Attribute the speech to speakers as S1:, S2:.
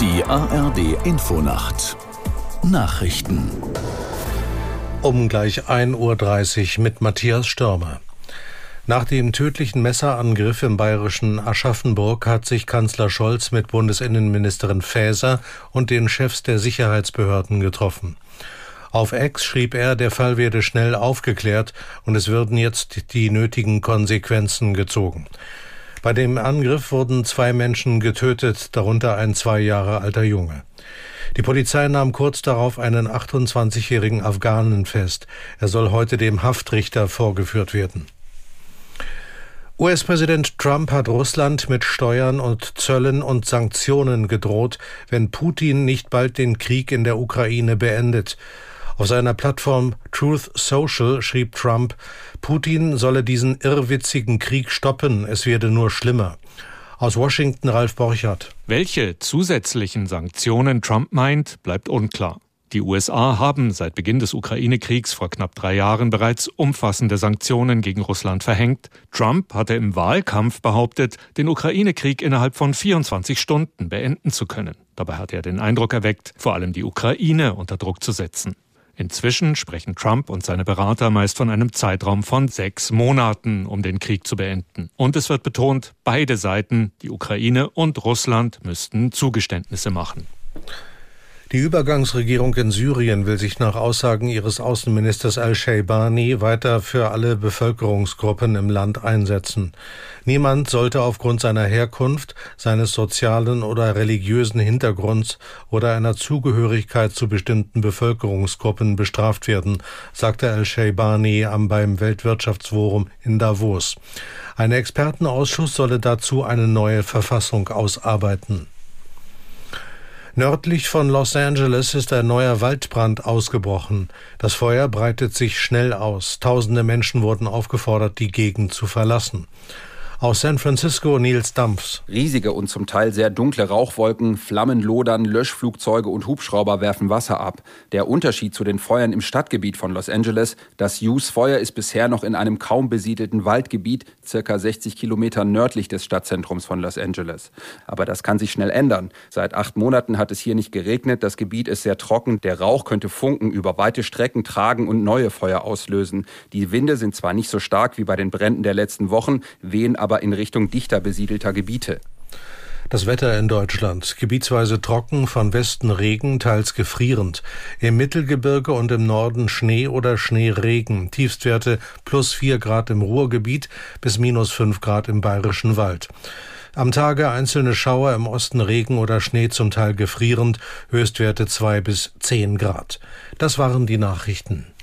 S1: Die ARD-Infonacht Nachrichten.
S2: Um gleich 1:30 Uhr mit Matthias Störmer. Nach dem tödlichen Messerangriff im bayerischen Aschaffenburg hat sich Kanzler Scholz mit Bundesinnenministerin Faeser und den Chefs der Sicherheitsbehörden getroffen. Auf X schrieb er, der Fall werde schnell aufgeklärt und es würden jetzt die nötigen Konsequenzen gezogen. Bei dem Angriff wurden 2 Menschen getötet, darunter ein 2 Jahre alter Junge. Die Polizei nahm kurz darauf einen 28-jährigen Afghanen fest. Er soll heute dem Haftrichter vorgeführt werden. US-Präsident Trump hat Russland mit Steuern und Zöllen und Sanktionen gedroht, wenn Putin nicht bald den Krieg in der Ukraine beendet. Auf seiner Plattform Truth Social schrieb Trump, Putin solle diesen irrwitzigen Krieg stoppen, es werde nur schlimmer. Aus Washington Ralf Borchardt.
S3: Welche zusätzlichen Sanktionen Trump meint, bleibt unklar. Die USA haben seit Beginn des Ukraine-Kriegs vor knapp 3 Jahren bereits umfassende Sanktionen gegen Russland verhängt. Trump hatte im Wahlkampf behauptet, den Ukraine-Krieg innerhalb von 24 Stunden beenden zu können. Dabei hat er den Eindruck erweckt, vor allem die Ukraine unter Druck zu setzen. Inzwischen sprechen Trump und seine Berater meist von einem Zeitraum von 6 Monaten, um den Krieg zu beenden. Und es wird betont, beide Seiten, die Ukraine und Russland, müssten Zugeständnisse machen.
S2: Die Übergangsregierung in Syrien will sich nach Aussagen ihres Außenministers al-Shaybani weiter für alle Bevölkerungsgruppen im Land einsetzen. Niemand sollte aufgrund seiner Herkunft, seines sozialen oder religiösen Hintergrunds oder einer Zugehörigkeit zu bestimmten Bevölkerungsgruppen bestraft werden, sagte al-Shaybani beim Weltwirtschaftsforum in Davos. Ein Expertenausschuss solle dazu eine neue Verfassung ausarbeiten. Nördlich von Los Angeles ist ein neuer Waldbrand ausgebrochen. Das Feuer breitet sich schnell aus. Tausende Menschen wurden aufgefordert, die Gegend zu verlassen. Aus San Francisco Nils Dampfs.
S4: Riesige und zum Teil sehr dunkle Rauchwolken, Flammen lodern, Löschflugzeuge und Hubschrauber werfen Wasser ab. Der Unterschied zu den Feuern im Stadtgebiet von Los Angeles: das Hughes-Feuer ist bisher noch in einem kaum besiedelten Waldgebiet, circa 60 Kilometer nördlich des Stadtzentrums von Los Angeles. Aber das kann sich schnell ändern. Seit 8 Monaten hat es hier nicht geregnet, das Gebiet ist sehr trocken, der Rauch könnte Funken über weite Strecken tragen und neue Feuer auslösen. Die Winde sind zwar nicht so stark wie bei den Bränden der letzten Wochen, wehen aber in Richtung dichter besiedelter Gebiete.
S2: Das Wetter in Deutschland: gebietsweise trocken, von Westen Regen, teils gefrierend. Im Mittelgebirge und im Norden Schnee oder Schneeregen. Tiefstwerte +4 Grad im Ruhrgebiet bis -5 Grad im Bayerischen Wald. Am Tage einzelne Schauer, im Osten Regen oder Schnee, zum Teil gefrierend, Höchstwerte 2 bis 10 Grad. Das waren die Nachrichten.